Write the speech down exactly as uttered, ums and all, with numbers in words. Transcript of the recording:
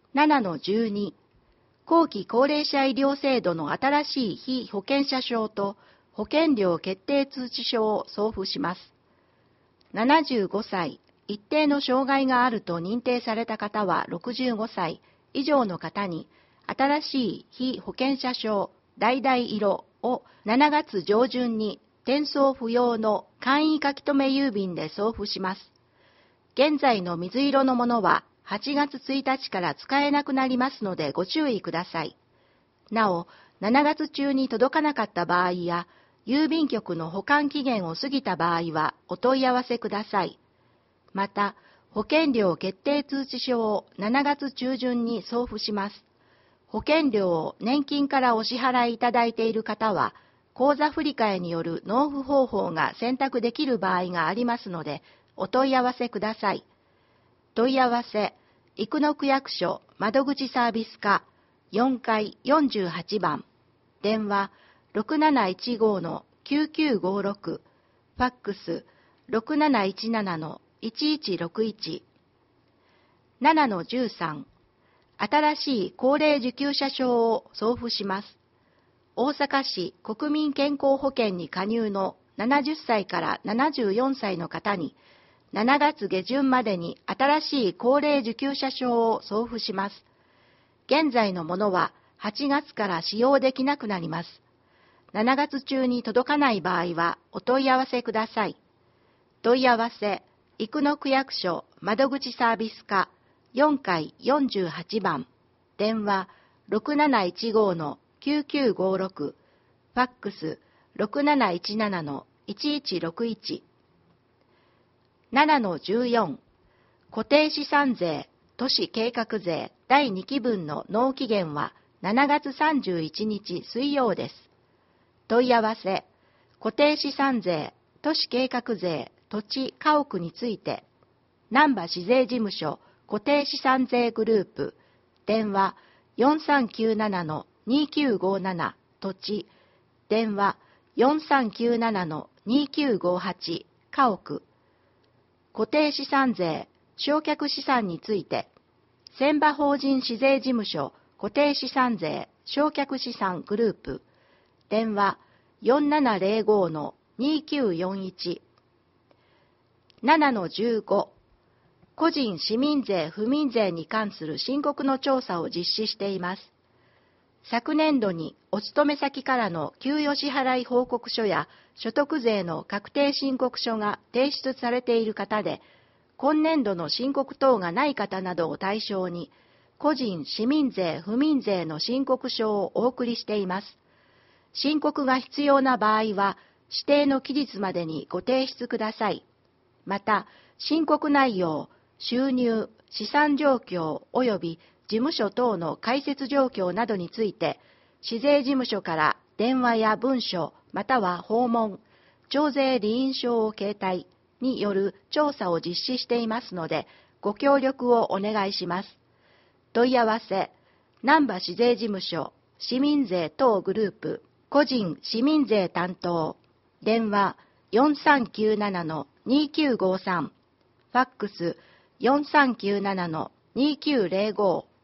ななのじゅうに、後期高齢者医療制度の新しい被保険者証と保険料決定通知書を送付します。ななじゅうごさい、一定の障害があると認定された方はろくじゅうごさい以上の方に、新しい被保険者証橙色をしちがつ上旬に転送不要の簡易書留郵便で送付します。現在の水色のものははちがつついたちから使えなくなりますのでご注意ください。なお、しちがつ中に届かなかった場合や、郵便局の保管期限を過ぎた場合はお問い合わせください。また、保険料決定通知書をしちがつ中旬に送付します。保険料を年金からお支払いいただいている方は、口座振替による納付方法が選択できる場合がありますので、お問い合わせください。問い合わせ、生野区役所窓口サービス課よんかいよんじゅうはちばん、電話 ろくなないちご のきゅうきゅうごろく、ファックス ろくなないちなな のいちいちろくいち。ななのじゅうさん、新しい高齢受給者証を送付します。大阪市国民健康保険に加入のななじゅっさいからななじゅうよんさいの方に、しちがつげじゅんまでに新しい高齢受給者証を送付します。現在のものははちがつから使用できなくなります。しちがつ中に届かない場合はお問い合わせください。問い合わせ、生野区役所窓口サービス課よんかいよんじゅうはちばん、電話 ろくなないちご のきゅうきゅうごろく、ファックス ろくなないちなな のいちいちろくいち。ななのじゅうよん、固定資産税、都市計画税だいにきぶんの納期限はしちがつさんじゅういちにち水曜です。問い合わせ、固定資産税、都市計画税、土地、家屋について、難波市税事務所固定資産税グループ、電話 よんさんきゅうなな のにきゅうごなな、土地、電話 よんさんきゅうなな のにきゅうごはち、家屋、固定資産税、償却資産について、船場法人市税事務所固定資産税、償却資産グループ、電話 よんななぜろご のにきゅうよんいち。ななのじゅうご、個人市民税不民税に関する申告の調査を実施しています。昨年度にお勤め先からの給与支払い報告書や所得税の確定申告書が提出されている方で、今年度の申告等がない方などを対象に、個人市民税不民税の申告書をお送りしています。申告が必要な場合は、指定の期日までにご提出ください。また、申告内容、収入、資産状況及び事務所等の開設状況などについて、市税事務所から電話や文書、または訪問、徴税理印証を携帯による調査を実施していますので、ご協力をお願いします。問い合わせ、難波市税事務所、市民税等グループ、個人市民税担当、電話 よんさんきゅうなな のにきゅうごさん、ファックスよんさんきゅうなな のにきゅうぜろご。